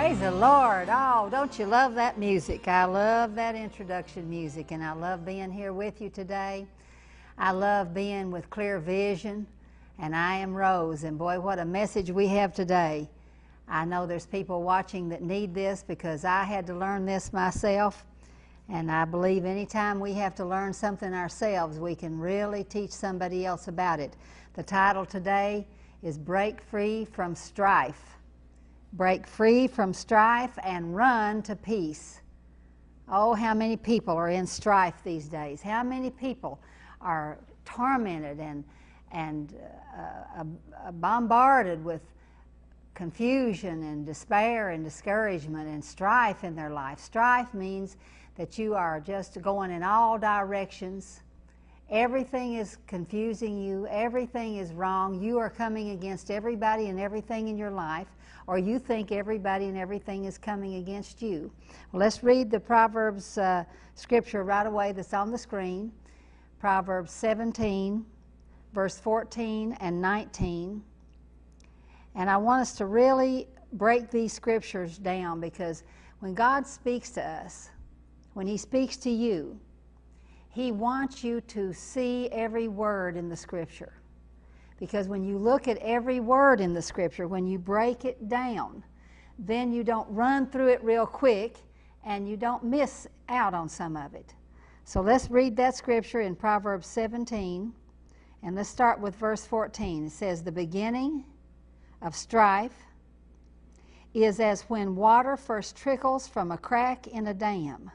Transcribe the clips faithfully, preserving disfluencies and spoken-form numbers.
Praise the Lord. Oh, don't you love that music? I love that introduction music, and I love being here with you today. I love being with Clear Vision, and I am Rose, and boy, what a message we have today. I know there's people watching that need this because I had to learn this myself, and I believe anytime we have to learn something ourselves, we can really teach somebody else about it. The title today is Break Free from Strife. Break free from strife and run to peace. Oh, how many people are in strife these days? How many people are tormented and, and uh, uh, bombarded with confusion and despair and discouragement and strife in their life? Strife means that you are just going in all directions. Everything is confusing you. Everything is wrong. You are coming against everybody and everything in your life, or you think everybody and everything is coming against you. Well, let's read the Proverbs uh, scripture right away that's on the screen. Proverbs seventeen, verse fourteen and nineteen. And I want us to really break these scriptures down, because when God speaks to us, when He speaks to you, He wants you to see every word in the Scripture. Because when you look at every word in the Scripture, when you break it down, then you don't run through it real quick and you don't miss out on some of it. So let's read that Scripture in Proverbs seventeen, and let's start with verse fourteen. It says, "The beginning of strife is as when water first trickles from a crack in a dam."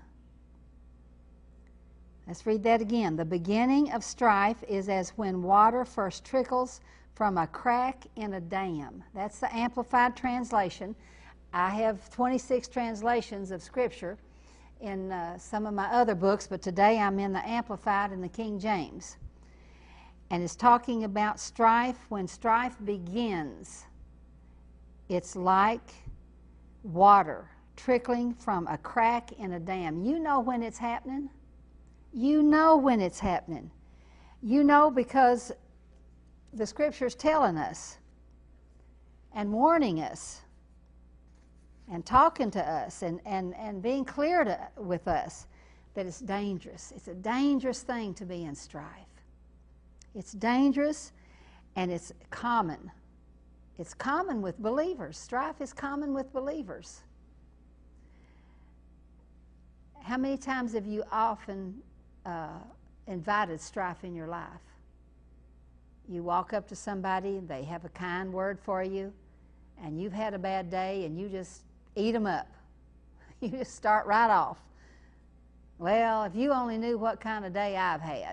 Let's read that again. "The beginning of strife is as when water first trickles from a crack in a dam." That's the Amplified Translation. I have twenty-six translations of Scripture in uh, some of my other books, but today I'm in the Amplified and the King James. And it's talking about strife. When strife begins, it's like water trickling from a crack in a dam. You know when it's happening. You know when it's happening. You know because the Scripture's telling us and warning us and talking to us and, and, and being clear to, with us that it's dangerous. It's a dangerous thing to be in strife. It's dangerous, and it's common. It's common with believers. Strife is common with believers. How many times have you often Uh, invited strife in your life? You walk up to somebody and they have a kind word for you, and you've had a bad day and you just eat them up. You just start right off. Well, if you only knew what kind of day I've had.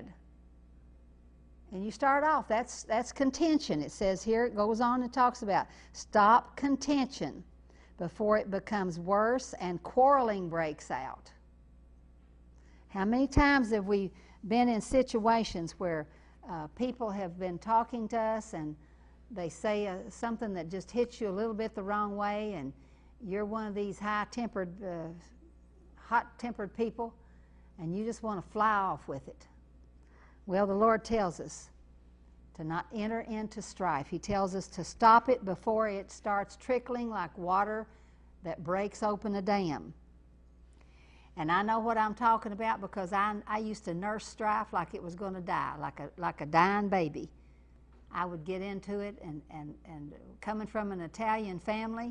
And you start off, that's, that's contention. It says here, it goes on and talks about stop contention before it becomes worse and quarreling breaks out. How many times have we been in situations where uh, people have been talking to us and they say uh, something that just hits you a little bit the wrong way, and you're one of these high-tempered, uh, hot-tempered people, and you just want to fly off with it? Well, the Lord tells us to not enter into strife. He tells us to stop it before it starts trickling like water that breaks open a dam. And I know what I'm talking about, because I, I used to nurse strife like it was going to die, like a, like a dying baby. I would get into it, and, and, and coming from an Italian family,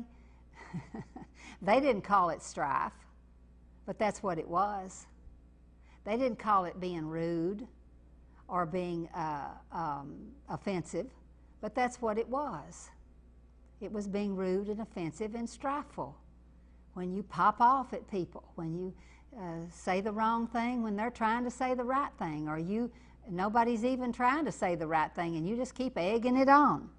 they didn't call it strife, but that's what it was. They didn't call it being rude or being uh, um, offensive, but that's what it was. It was being rude and offensive and strifeful. When you pop off at people, when you Uh, say the wrong thing when they're trying to say the right thing, or you nobody's even trying to say the right thing and you just keep egging it on.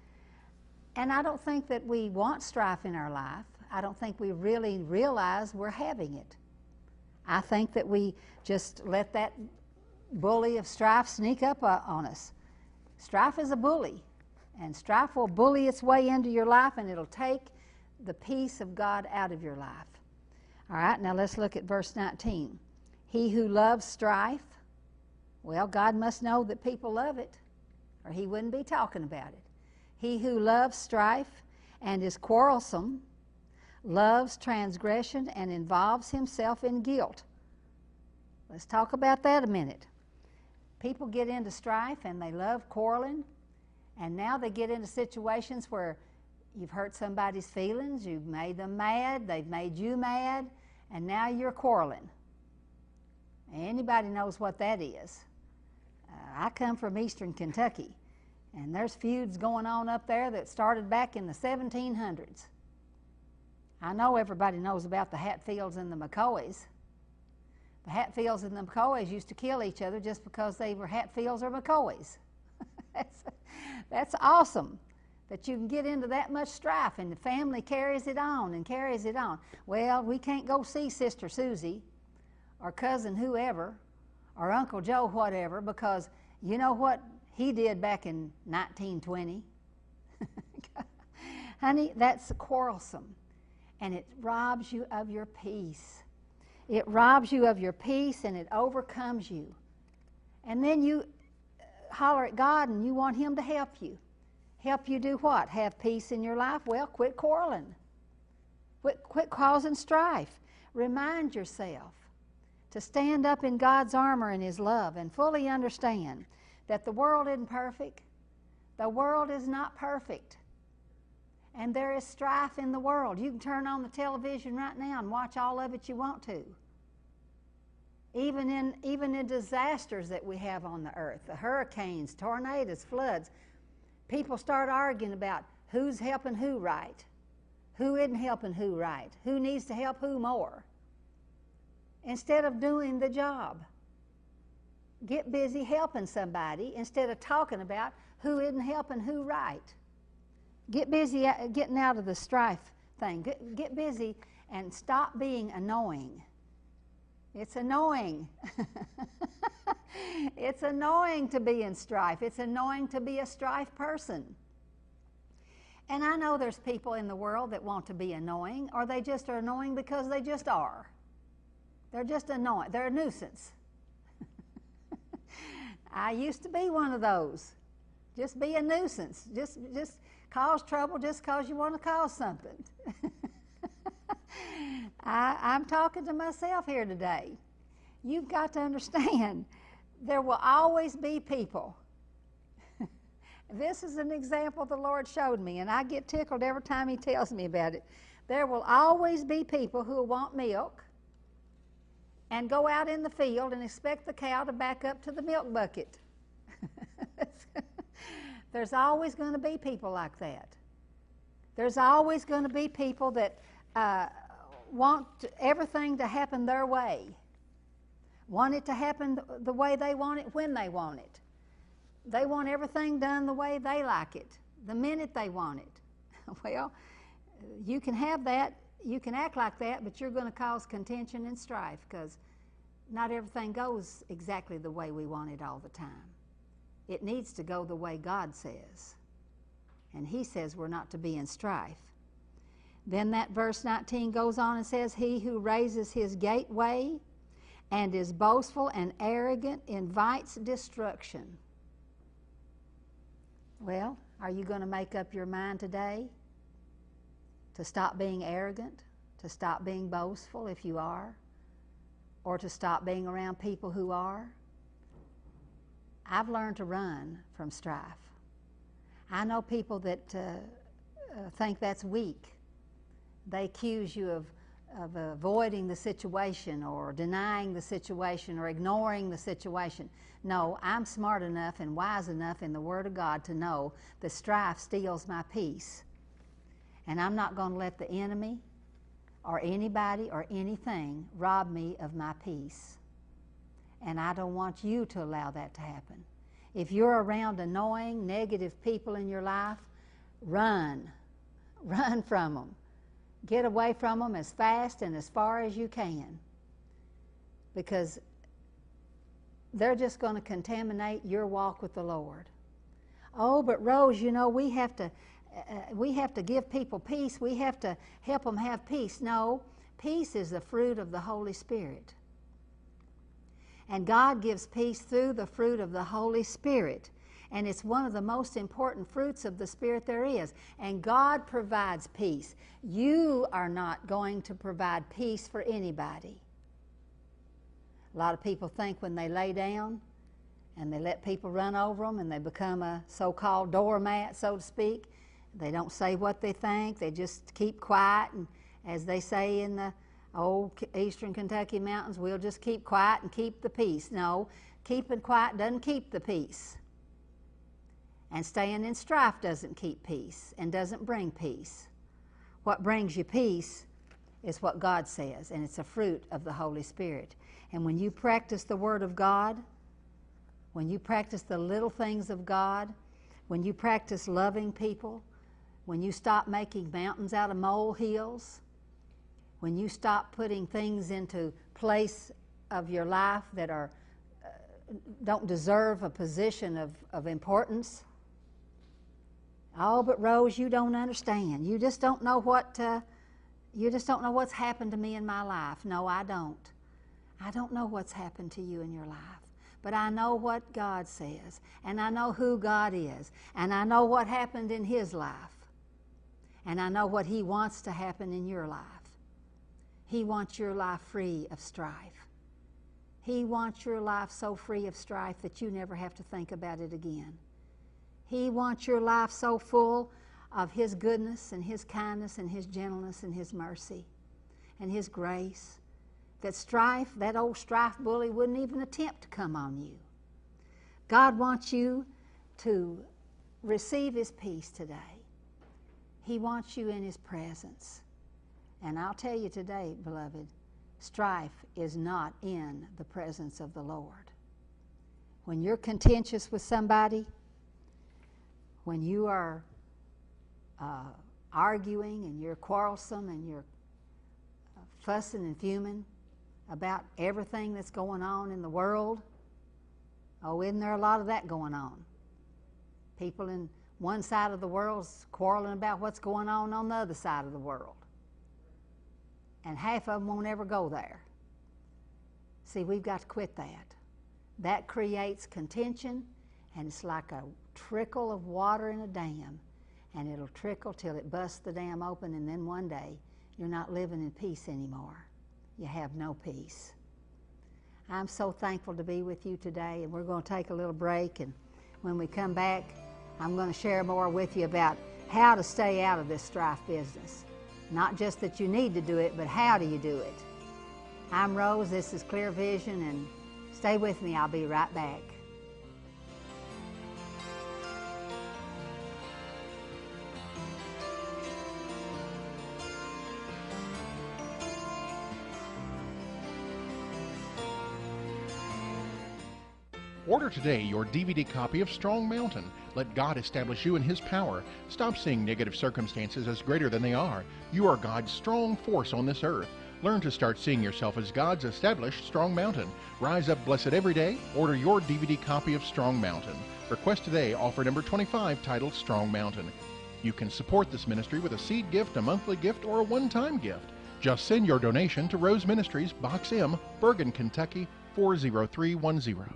And I don't think that we want strife in our life. I don't think we really realize we're having it. I think that we just let that bully of strife sneak up uh, on us. Strife is a bully, and strife will bully its way into your life, and it'll take the peace of God out of your life. All right, now let's look at verse nineteen. "He who loves strife," well, God must know that people love it, or He wouldn't be talking about it. "He who loves strife and is quarrelsome loves transgression, and involves himself in guilt. Let's talk about that a minute. People get into strife and they love quarreling, and now they get into situations where you've hurt somebody's feelings, you've made them mad, they've made you mad, and now you're quarreling. Anybody knows what that is. Uh, I come from eastern Kentucky, and there's feuds going on up there that started back in the seventeen hundreds. I know everybody knows about the Hatfields and the McCoys. The Hatfields and the McCoys used to kill each other just because they were Hatfields or McCoys. that's, that's awesome that you can get into that much strife, and the family carries it on and carries it on. Well, we can't go see Sister Susie or cousin whoever or Uncle Joe whatever, because you know what he did back in nineteen twenty? Honey, that's quarrelsome, and it robs you of your peace. It robs you of your peace, and it overcomes you. And then you holler at God and you want him to help you. Help you do what? Have peace in your life? Well, quit quarreling. Quit, quit causing strife. Remind yourself to stand up in God's armor and his love and fully understand that the world isn't perfect. The world is not perfect. And there is strife in the world. You can turn on the television right now and watch all of it you want to. Even in, even in disasters that we have on the earth, the hurricanes, tornadoes, floods, people start arguing about who's helping who right, who isn't helping who right, who needs to help who more, instead of doing the job. Get busy helping somebody instead of talking about who isn't helping who right. Get busy getting out of the strife thing. Get, get busy and stop being annoying. It's annoying. It's annoying to be in strife. It's annoying to be a strife person. And I know there's people in the world that want to be annoying, or they just are annoying because they just are. They're just annoying. They're a nuisance. I used to be one of those. Just be a nuisance. Just, just cause trouble just because you want to cause something. I, I'm talking to myself here today. You've got to understand, there will always be people. This is an example the Lord showed me, and I get tickled every time he tells me about it. There will always be people who want milk and go out in the field and expect the cow to back up to the milk bucket. There's always going to be people like that. There's always going to be people that uh, want everything to happen their way, want it to happen the way they want it when they want it. They want everything done the way they like it, the minute they want it. Well, you can have that, you can act like that, but you're going to cause contention and strife, because not everything goes exactly the way we want it all the time. It needs to go the way God says. And he says we're not to be in strife. Then that verse nineteen goes on and says, he who raises his gateway and is boastful and arrogant invites destruction. Well, are you going to make up your mind today to stop being arrogant, to stop being boastful if you are, or to stop being around people who are? I've learned to run from strife. I know people that uh, uh, think that's weak. They accuse you of, of avoiding the situation or denying the situation or ignoring the situation. No, I'm smart enough and wise enough in the Word of God to know that strife steals my peace. And I'm not going to let the enemy or anybody or anything rob me of my peace. And I don't want you to allow that to happen. If you're around annoying, negative people in your life, run. Run from them. Get away from them as fast and as far as you can. Because they're just going to contaminate your walk with the Lord. Oh, but Rose, you know, we have to, uh, we have to give people peace. We have to help them have peace. No, peace is the fruit of the Holy Spirit. And God gives peace through the fruit of the Holy Spirit. And it's one of the most important fruits of the Spirit there is. And God provides peace. You are not going to provide peace for anybody. A lot of people think when they lay down and they let people run over them and they become a so-called doormat, so to speak, they don't say what they think. They just keep quiet. And as they say in the old eastern Kentucky mountains, we'll just keep quiet and keep the peace. No, keeping quiet doesn't keep the peace. And staying in strife doesn't keep peace and doesn't bring peace. What brings you peace is what God says, and it's a fruit of the Holy Spirit. And when you practice the Word of God, when you practice the little things of God, when you practice loving people, when you stop making mountains out of molehills, when you stop putting things into place of your life that are uh, don't deserve a position of, of importance. Oh, but Rose, you don't understand. You just don't know what uh, you just don't know what's happened to me in my life. No, I don't. I don't know what's happened to you in your life. But I know what God says, and I know who God is, and I know what happened in His life, and I know what He wants to happen in your life. He wants your life free of strife. He wants your life so free of strife that you never have to think about it again. He wants your life so full of His goodness and His kindness and His gentleness and His mercy and His grace that strife, that old strife bully, wouldn't even attempt to come on you. God wants you to receive His peace today. He wants you in His presence. And I'll tell you today, beloved, strife is not in the presence of the Lord. When you're contentious with somebody, when you are uh, arguing and you're quarrelsome and you're uh, fussing and fuming about everything that's going on in the world, oh, isn't there a lot of that going on? People in one side of the world's quarreling about what's going on on the other side of the world. And half of them won't ever go there. See, we've got to quit that. That creates contention, and it's like a trickle of water in a dam, and it'll trickle till it busts the dam open, and then one day you're not living in peace anymore. You have no peace. I'm so thankful to be with you today, and we're going to take a little break, and when we come back, I'm going to share more with you about how to stay out of this strife business. Not just that you need to do it, but how do you do it? I'm Rose, this is Clear Vision, and stay with me, I'll be right back. Order today your D V D copy of Strong Mountain. Let God establish you in His power. Stop seeing negative circumstances as greater than they are. You are God's strong force on this earth. Learn to start seeing yourself as God's established Strong Mountain. Rise up blessed every day. Order your D V D copy of Strong Mountain. Request today offer number twenty-five titled Strong Mountain. You can support this ministry with a seed gift, a monthly gift, or a one-time gift. Just send your donation to Rose Ministries, Box M, Bergen, Kentucky four zero three one zero.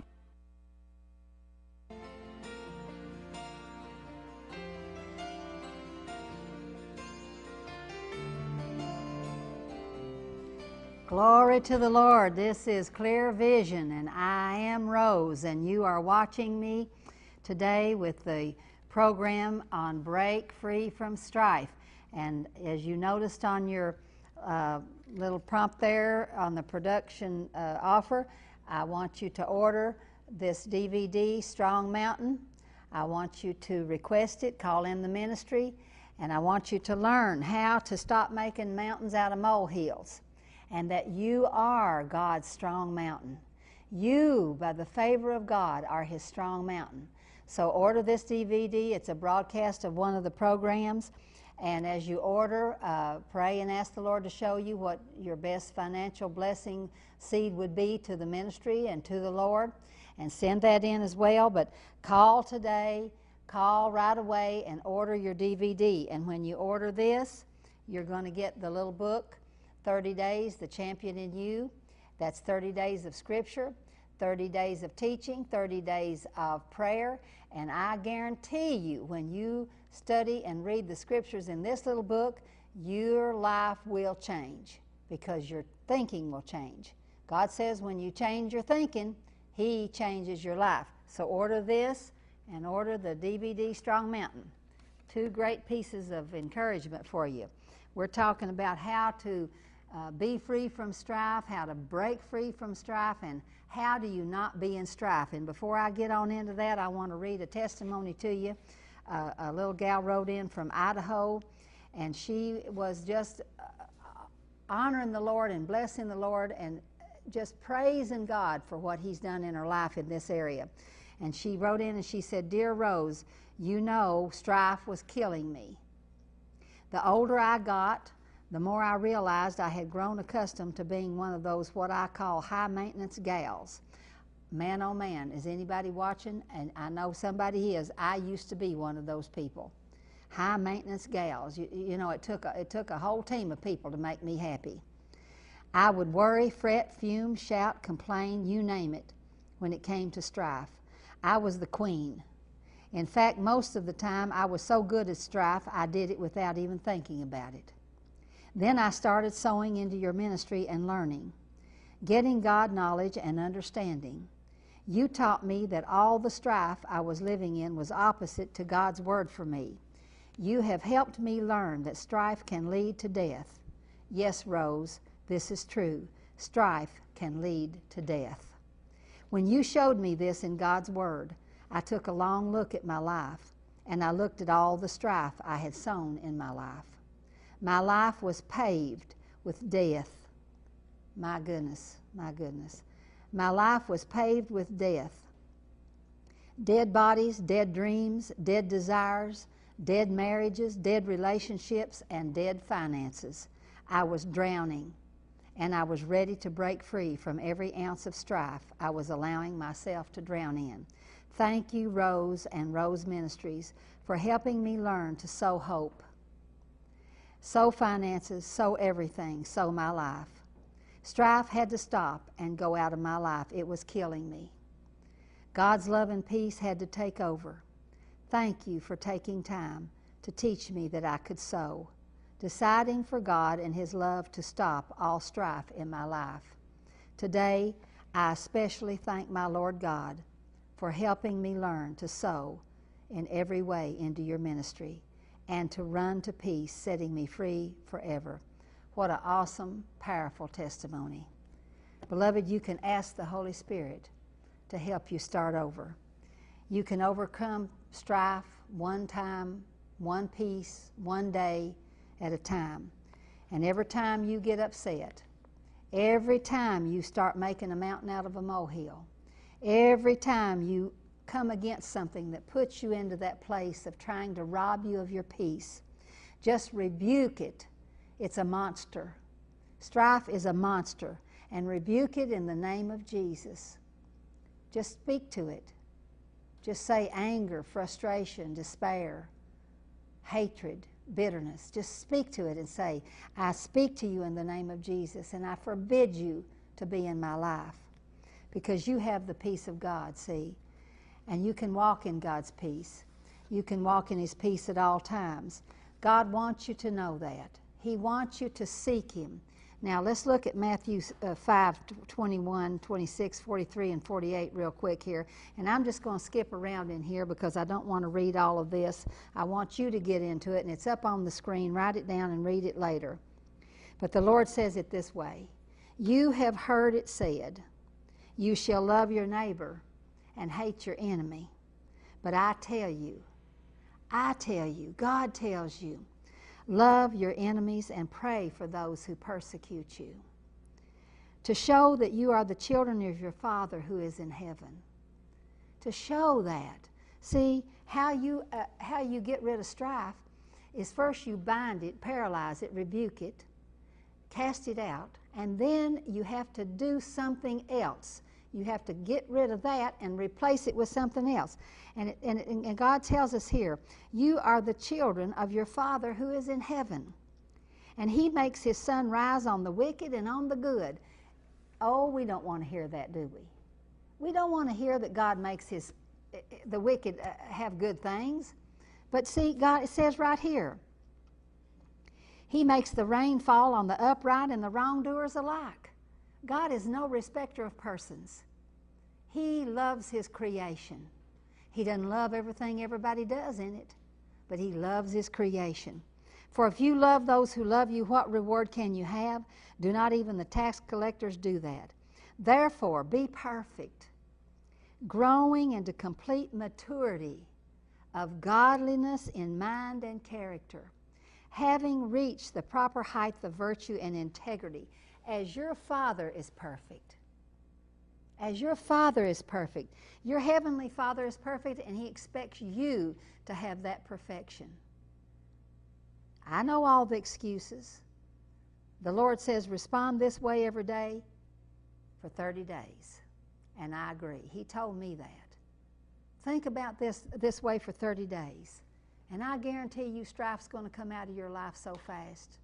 Glory to the Lord. This is Clear Vision, and I am Rose, and you are watching me today with the program on Break Free from Strife. And as you noticed on your uh, little prompt there on the production uh, offer, I want you to order this D V D, Strong Mountain. I want you to request it, call in the ministry, and I want you to learn how to stop making mountains out of molehills, and that you are God's strong mountain. You, by the favor of God, are His strong mountain. So order this D V D. It's a broadcast of one of the programs. And as you order, uh, pray and ask the Lord to show you what your best financial blessing seed would be to the ministry and to the Lord. And send that in as well. But call today, call right away, and order your D V D. And when you order this, you're going to get the little book, thirty days, The Champion in You. That's thirty days of Scripture. thirty days of teaching, thirty days of prayer, and I guarantee you when you study and read the scriptures in this little book, your life will change because your thinking will change. God says when you change your thinking, He changes your life. So order this and order the D V D Strong Mountain. Two great pieces of encouragement for you. We're talking about how to uh, be free from strife, how to break free from strife, and how do you not be in strife. And before I get on into that, I want to read a testimony to you. Uh, a little gal wrote in from Idaho, and she was just uh, honoring the Lord and blessing the Lord and just praising God for what He's done in her life in this area. And she wrote in and she said, "Dear Rose, you know strife was killing me. The older I got, the more I realized I had grown accustomed to being one of those what I call high-maintenance gals." Man, oh man, is anybody watching? And I know somebody is. I used to be one of those people. High-maintenance gals. You, you know, it took, a, it took a whole team of people to make me happy. I would worry, fret, fume, shout, complain, you name it, when it came to strife. I was the queen. In fact, most of the time I was so good at strife, I did it without even thinking about it. Then I started sowing into your ministry and learning, getting God knowledge and understanding. You taught me that all the strife I was living in was opposite to God's word for me. You have helped me learn that strife can lead to death. Yes, Rose, this is true. Strife can lead to death. When you showed me this in God's word, I took a long look at my life, and I looked at all the strife I had sown in my life. My life was paved with death. My goodness, my goodness. My life was paved with death. Dead bodies, dead dreams, dead desires, dead marriages, dead relationships, and dead finances. I was drowning, and I was ready to break free from every ounce of strife I was allowing myself to drown in. Thank you, Rose and Rose Ministries, for helping me learn to sow hope, sow finances, sow everything, sow my life. Strife had to stop and go out of my life. It was killing me. God's love and peace had to take over. Thank you for taking time to teach me that I could sow, deciding for God and His love to stop all strife in my life. Today, I especially thank my Lord God for helping me learn to sow in every way into your ministry and to run to peace, setting me free forever. What an awesome, powerful testimony. Beloved, you can ask the Holy Spirit to help you start over. You can overcome strife one time, one piece, one day at a time. And every time you get upset, every time you start making a mountain out of a molehill, every time you come against something that puts you into that place of trying to rob you of your peace, just rebuke it. It's a monster. Strife is a monster. And rebuke it in the name of Jesus. Just speak to it. Just say anger, frustration, despair, hatred, bitterness. Just speak to it and say, I speak to you in the name of Jesus, and I forbid you to be in my life. Because you have the peace of God, see? And you can walk in God's peace. You can walk in His peace at all times. God wants you to know that. He wants you to seek Him. Now let's look at Matthew uh, five, twenty-one, twenty-six, forty-three, and forty-eight real quick here. And I'm just going to skip around in here because I don't want to read all of this. I want you to get into it, and it's up on the screen. Write it down and read it later. But the Lord says it this way. You have heard it said, you shall love your neighbor and hate your enemy. But I tell you, I tell you, God tells you, love your enemies and pray for those who persecute you, to show that you are the children of your Father who is in heaven. To show that. See, how you, uh, how you get rid of strife is first you bind it, paralyze it, rebuke it, cast it out, and then you have to do something else. You have to get rid of that and replace it with something else. And, it, and, and God tells us here, you are the children of your Father who is in heaven. And He makes His sun rise on the wicked and on the good. Oh, we don't want to hear that, do we? We don't want to hear that God makes his, the wicked have good things. But see, God, it says right here, he makes the rain fall on the upright and the wrongdoers alike. God is no respecter of persons. He loves his creation. He doesn't love everything everybody does in it, but he loves his creation. For if you love those who love you, what reward can you have? Do not even the tax collectors do that? Therefore, be perfect, growing into complete maturity of godliness in mind and character, having reached the proper height of virtue and integrity, as your Father is perfect. As your Father is perfect. Your Heavenly Father is perfect, and he expects you to have that perfection. I know all the excuses. The Lord says, respond this way every day for thirty days. And I agree. He told me that. Think about this this way for thirty days. And I guarantee you strife's going to come out of your life so fast.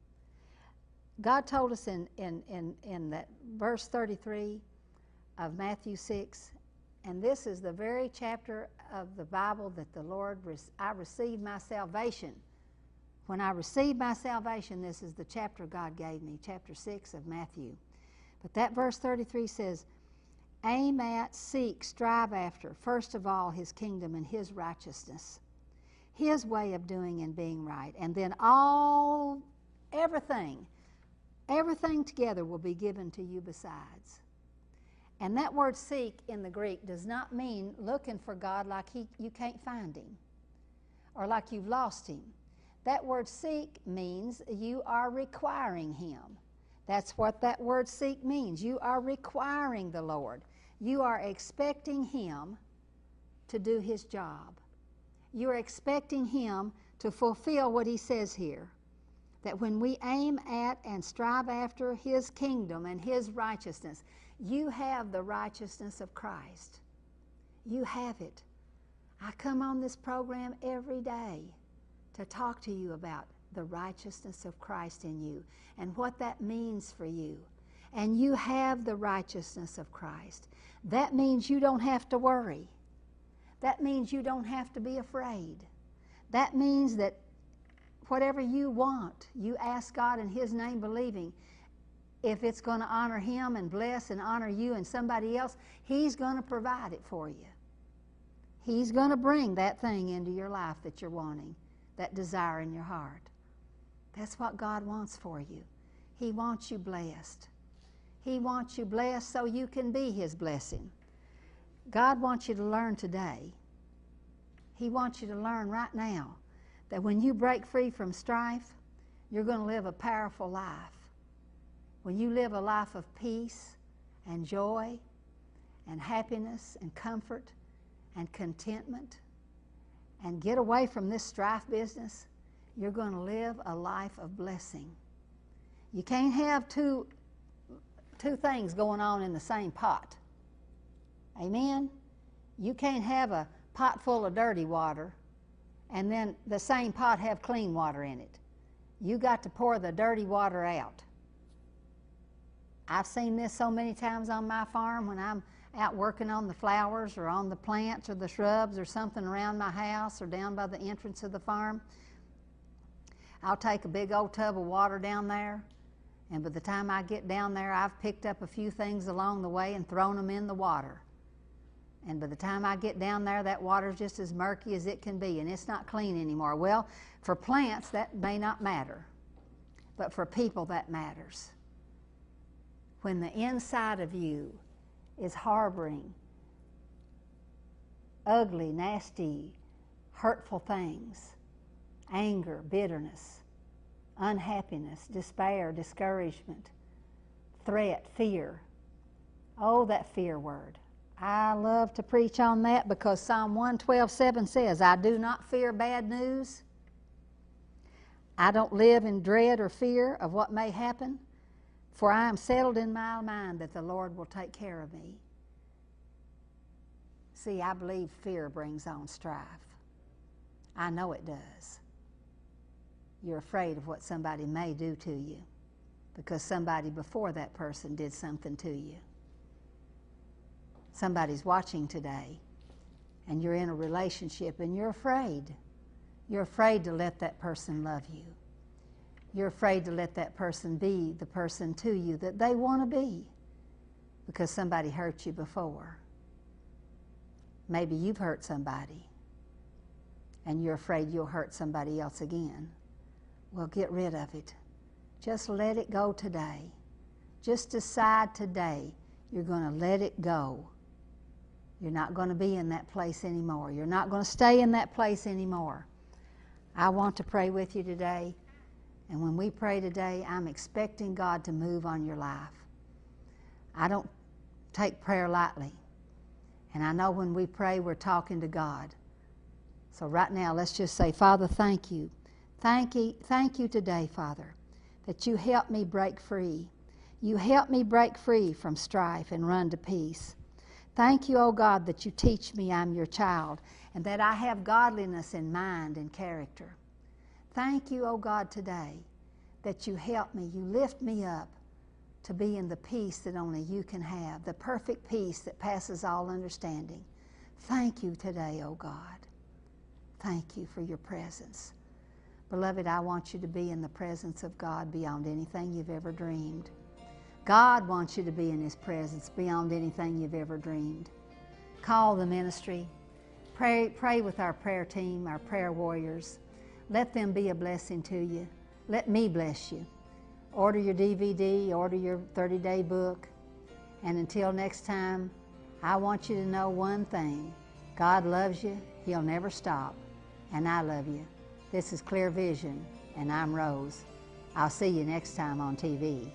God told us in, in, in, in that verse thirty-three of Matthew six, and this is the very chapter of the Bible that the Lord, I received my salvation. When I received my salvation, this is the chapter God gave me, chapter six of Matthew. But that verse thirty-three says, aim at, seek, strive after, first of all, his kingdom and his righteousness, his way of doing and being right. And then all, everything, everything together will be given to you besides. And that word seek in the Greek does not mean looking for God like he, you can't find him or like you've lost him. That word seek means you are requiring him. That's what that word seek means. You are requiring the Lord. You are expecting him to do his job. You are expecting him to fulfill what he says here. That when we aim at and strive after his kingdom and his righteousness, you have the righteousness of Christ. You have it. I come on this program every day to talk to you about the righteousness of Christ in you and what that means for you. And you have the righteousness of Christ. That means you don't have to worry. That means you don't have to be afraid. That means that whatever you want, you ask God in his name believing, if it's going to honor him and bless and honor you and somebody else, he's going to provide it for you. He's going to bring that thing into your life that you're wanting, that desire in your heart. That's what God wants for you. He wants you blessed. He wants you blessed so you can be his blessing. God wants you to learn today. He wants you to learn right now that when you break free from strife, you're going to live a powerful life. When you live a life of peace and joy and happiness and comfort and contentment and get away from this strife business, you're going to live a life of blessing. You can't have two, two things going on in the same pot. Amen? You can't have a pot full of dirty water and then the same pot have clean water in it. You got to pour the dirty water out. I've seen this so many times on my farm when I'm out working on the flowers or on the plants or the shrubs or something around my house or down by the entrance of the farm. I'll take a big old tub of water down there, and by the time I get down there, I've picked up a few things along the way and thrown them in the water. And by the time I get down there, that water's just as murky as it can be, and it's not clean anymore. Well, for plants, that may not matter, but for people, that matters. When the inside of you is harboring ugly, nasty, hurtful things, anger, bitterness, unhappiness, despair, discouragement, threat, fear. Oh, that fear word. I love to preach on that because Psalm one twelve seven says, I do not fear bad news. I don't live in dread or fear of what may happen, for I am settled in my mind that the Lord will take care of me. See, I believe fear brings on strife. I know it does. You're afraid of what somebody may do to you because somebody before that person did something to you. somebody's watching today and you're in a relationship and you're afraid. You're afraid to let that person love you. You're afraid to let that person be the person to you that they want to be because somebody hurt you before. Maybe you've hurt somebody and you're afraid you'll hurt somebody else again. Well, get rid of it. Just let it go today. Just decide today you're going to let it go. You're not going to be in that place anymore. You're not going to stay in that place anymore. I want to pray with you today. And when we pray today, I'm expecting God to move on your life. I don't take prayer lightly. And I know when we pray, we're talking to God. So right now, let's just say, Father, thank you. Thank you, thank you today, Father, that you help me break free. You help me break free from strife and run to peace. Thank you, oh God, that you teach me I'm your child and that I have godliness in mind and character. Thank you, oh God, today that you help me, you lift me up to be in the peace that only you can have, the perfect peace that passes all understanding. Thank you today, oh God. Thank you for your presence. Beloved, I want you to be in the presence of God beyond anything you've ever dreamed. God wants you to be in His presence beyond anything you've ever dreamed. Call the ministry. Pray, pray with our prayer team, our prayer warriors. Let them be a blessing to you. Let me bless you. Order your D V D, order your thirty-day book. And until next time, I want you to know one thing. God loves you. He'll never stop. And I love you. This is Clear Vision, and I'm Rose. I'll see you next time on T V.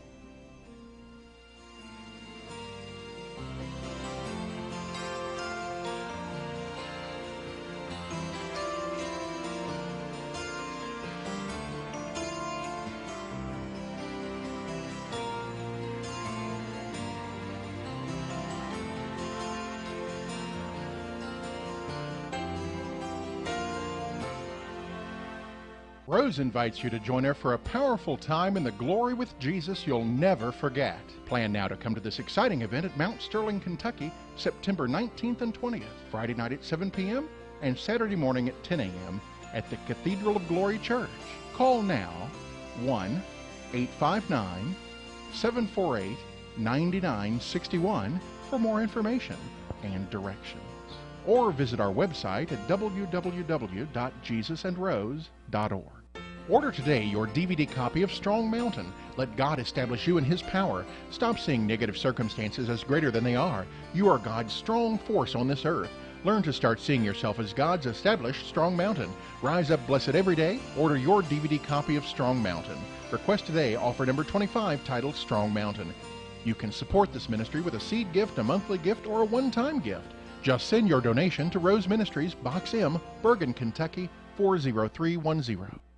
Rose invites you to join her for a powerful time in the glory with Jesus you'll never forget. Plan now to come to this exciting event at Mount Sterling, Kentucky, September nineteenth and twentieth, Friday night at seven p m and Saturday morning at ten a m at the Cathedral of Glory Church. Call now one eight five nine, seven four eight, nine nine six one for more information and directions. Or visit our website at w w w dot jesus and rose dot org. Order today your D V D copy of Strong Mountain. Let God establish you in His power. Stop seeing negative circumstances as greater than they are. You are God's strong force on this earth. Learn to start seeing yourself as God's established Strong Mountain. Rise up blessed every day. Order your D V D copy of Strong Mountain. Request today offer number twenty-five titled Strong Mountain. You can support this ministry with a seed gift, a monthly gift, or a one-time gift. Just send your donation to Rose Ministries, Box M, Bergen, Kentucky four zero three one zero.